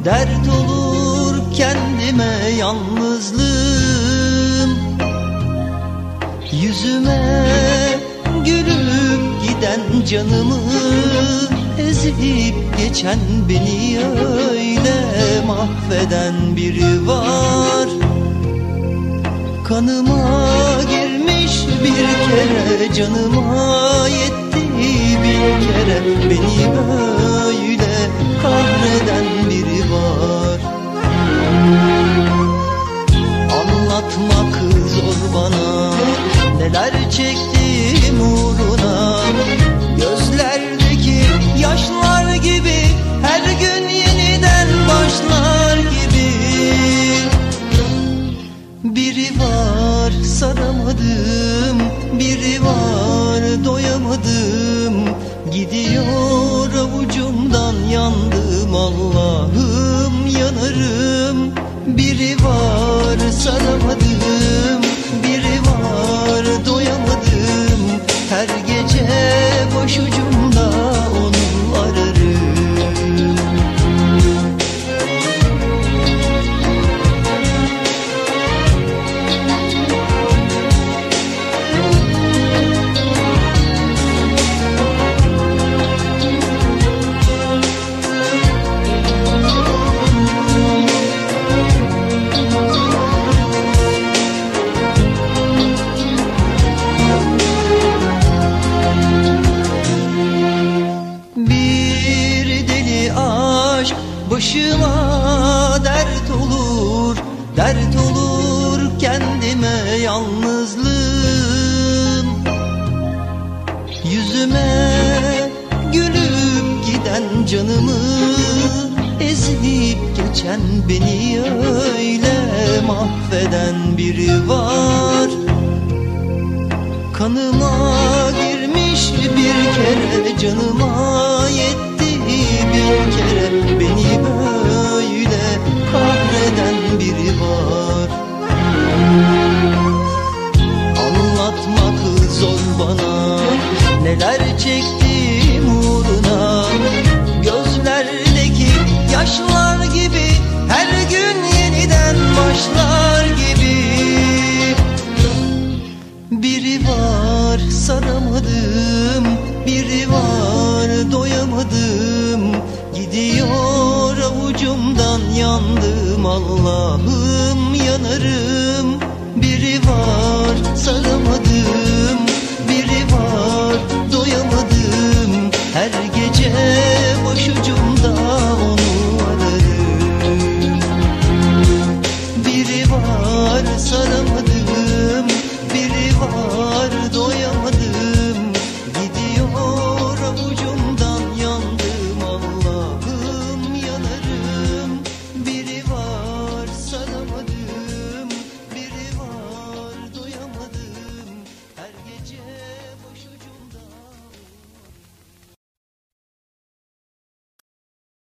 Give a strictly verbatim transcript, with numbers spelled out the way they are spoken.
dert olur kendime yalnızlığım. Yüzüme gülüp giden canımı ezip geçen beni öyle mahveden biri var. Kanıma girmiş bir kere, canıma yetti bir kere, beni böyle kahreden biri var. Anlatmak zor bana, neler çektim uğruna. Gözlerdeki yaşlar gibi, her gün yeniden başlar gibi. Biri var saramadım, biri var doyamadım. Gidiyor avucumdan, yandım Allah'ım yanarım. Biri var saramadım, biri var doyamadım. Her gece başucumda onu ararım. Başıma dert olur, dert olur kendime yalnızlığım. Yüzüme gülüp giden canımı ezip geçen beni öyle mahveden biri var. Kanıma girmiş bir kere, canıma yetti bir kere, beni böyle kahreden biri var. Anlatmak zor bana, neler çektim uğruna. Gözlerdeki yaşlar gibi, her gün yeniden başlar gibi. Biri var saramadım, biri var doyamadım. Gidiyor avucumdan, yandım Allah'ım yanarım. Biri var saramadım,